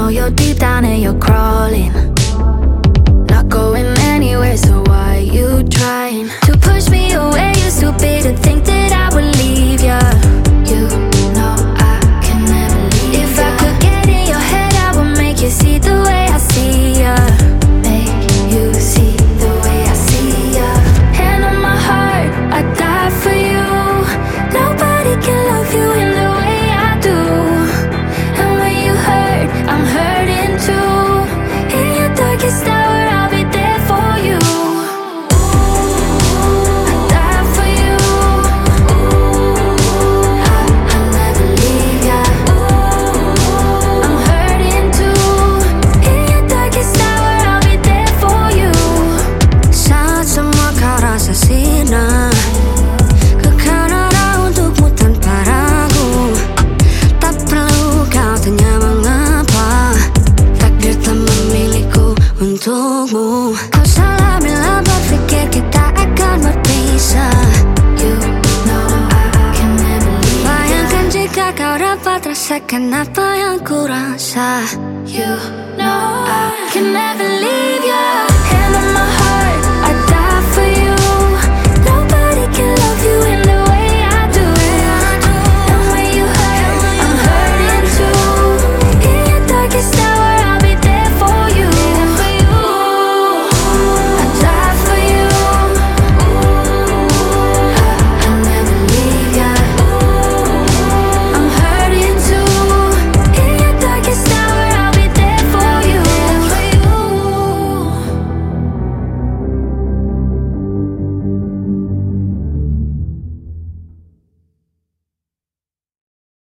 know you're deep down and you're crawling, not going anywhere, so why you trying to push me away? You're stupid to think that I would leave ya. You know I can never leave ya. If I could get in your head, I would make you see the way I see ya. Make you see the way I see ya. Hand on my heart, I die for you. Nobody can love you in the way I do. And when you hurt, I'm hurting too. In your darkest hour, I'll be there for you. I die for you. I'll never leave ya. I'm hurting too. In your darkest hour, I'll be there for you. Saat semua kau rasa sirna, kekal untukmu tanpa ragu. Tak perlu kau tanya mengapa, takdir tak memilihku untukmu. Kau salah bila berpikir kita akan berpisah. You know I can never leave ya. Bayangkan jika kau dapat rasakan apa yang ku rasa. You know I can never leave ya.